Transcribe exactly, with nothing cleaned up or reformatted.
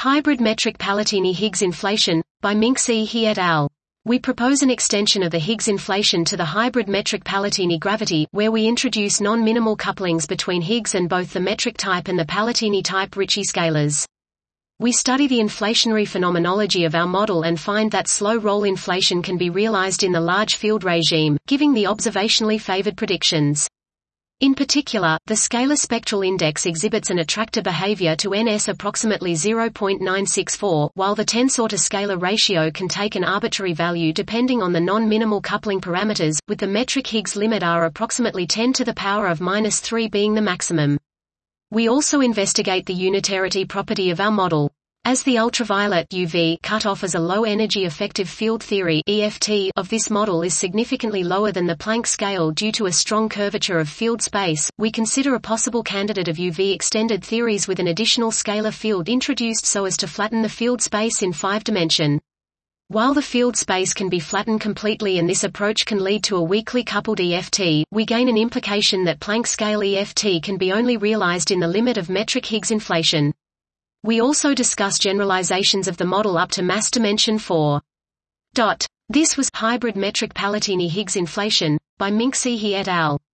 Hybrid metric Palatini-Higgs inflation, by Minxi et al. We propose an extension of the Higgs inflation to the hybrid metric Palatini gravity, where we introduce non-minimal couplings between Higgs and both the metric type and the Palatini type Ricci scalars. We study the inflationary phenomenology of our model and find that slow roll inflation can be realized in the large field regime, giving the observationally favored predictions. In particular, the scalar spectral index exhibits an attractor behavior to N S approximately zero point nine six four, while the tensor-to-scalar ratio can take an arbitrary value depending on the non-minimal coupling parameters, with the metric Higgs limit R approximately ten to the power of minus three being the maximum. We also investigate the unitarity property of our model. As the ultraviolet U V cutoff as a low-energy effective field theory E F T of this model is significantly lower than the Planck scale due to a strong curvature of field space, we consider a possible candidate of U V extended theories with an additional scalar field introduced so as to flatten the field space in five dimension. While the field space can be flattened completely and this approach can lead to a weakly coupled E F T, we gain an implication that Planck scale E F T can be only realized in the limit of metric Higgs inflation. We also discuss generalizations of the model up to mass dimension four. This was Hybrid metric Palatini-Higgs inflation, by Minxi et al.